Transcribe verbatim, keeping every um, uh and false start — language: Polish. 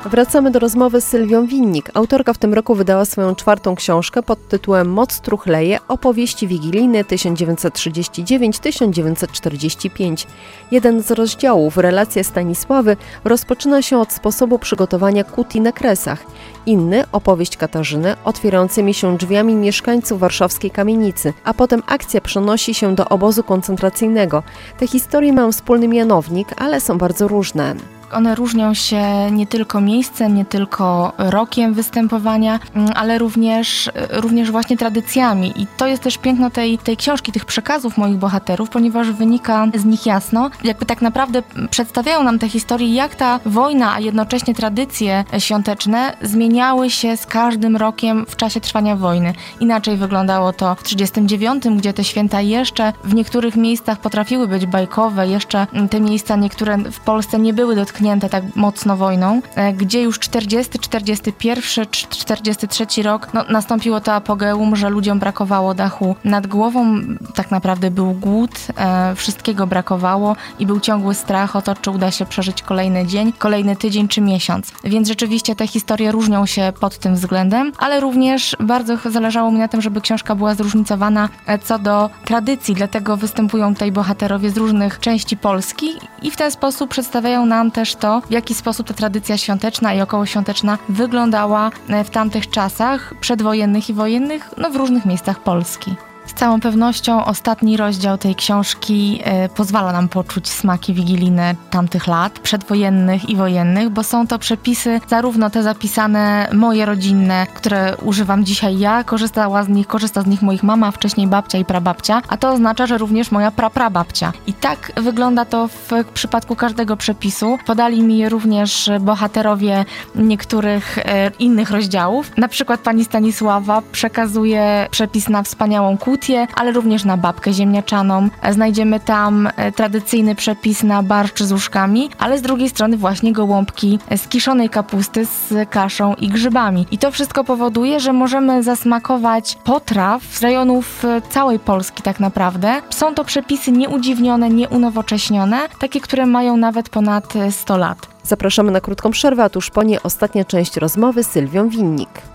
Wracamy do rozmowy z Sylwią Winnik. Autorka w tym roku wydała swoją czwartą książkę pod tytułem Moc truchleje – opowieści wigilijne tysiąc dziewięćset trzydziesty dziewiąty do tysiąc dziewięćset czterdziesty piąty. Jeden z rozdziałów, Relacje Stanisławy, rozpoczyna się od sposobu przygotowania kuti na Kresach. Inny, opowieść Katarzyny, otwierającymi się drzwiami mieszkańców warszawskiej kamienicy, a potem akcja przenosi się do obozu koncentracyjnego. Te historie mają wspólny mianownik, ale są bardzo różne. One różnią się nie tylko miejscem, nie tylko rokiem występowania, ale również, również właśnie tradycjami. I to jest też piękno tej, tej książki, tych przekazów moich bohaterów, ponieważ wynika z nich jasno, jakby tak naprawdę przedstawiają nam te historie, jak ta wojna, a jednocześnie tradycje świąteczne zmieniały się z każdym rokiem w czasie trwania wojny. Inaczej wyglądało to w trzydziestym dziewiątym, gdzie te święta jeszcze w niektórych miejscach potrafiły być bajkowe, jeszcze te miejsca niektóre w Polsce nie były dotknięte tak mocno wojną, gdzie już czterdziesty, czterdziesty pierwszy, czterdziesty trzeci rok no, nastąpiło to apogeum, że ludziom brakowało dachu nad głową, tak naprawdę był głód, e, wszystkiego brakowało i był ciągły strach o to, czy uda się przeżyć kolejny dzień, kolejny tydzień czy miesiąc. Więc rzeczywiście te historie różnią się pod tym względem, ale również bardzo zależało mi na tym, żeby książka była zróżnicowana co do tradycji, dlatego występują tutaj bohaterowie z różnych części Polski i w ten sposób przedstawiają nam też to, w jaki sposób ta tradycja świąteczna i okołoświąteczna wyglądała w tamtych czasach, przedwojennych i wojennych, no w różnych miejscach Polski. Z całą pewnością ostatni rozdział tej książki y, pozwala nam poczuć smaki wigilijne tamtych lat, przedwojennych i wojennych, bo są to przepisy, zarówno te zapisane moje rodzinne, które używam dzisiaj ja, korzystała z nich, korzysta z nich moich mama, wcześniej babcia i prababcia, a to oznacza, że również moja praprababcia. I tak wygląda to w przypadku każdego przepisu. Podali mi je również bohaterowie niektórych y, innych rozdziałów. Na przykład pani Stanisława przekazuje przepis na wspaniałą kłótnię, ale również na babkę ziemniaczaną. Znajdziemy tam tradycyjny przepis na barszcz z łóżkami, ale z drugiej strony właśnie gołąbki z kiszonej kapusty z kaszą i grzybami. I to wszystko powoduje, że możemy zasmakować potraw z rejonów całej Polski tak naprawdę. Są to przepisy nieudziwnione, nieunowocześnione, takie, które mają nawet ponad sto lat. Zapraszamy na krótką przerwę, a tuż po niej ostatnia część rozmowy z Sylwią Winnik.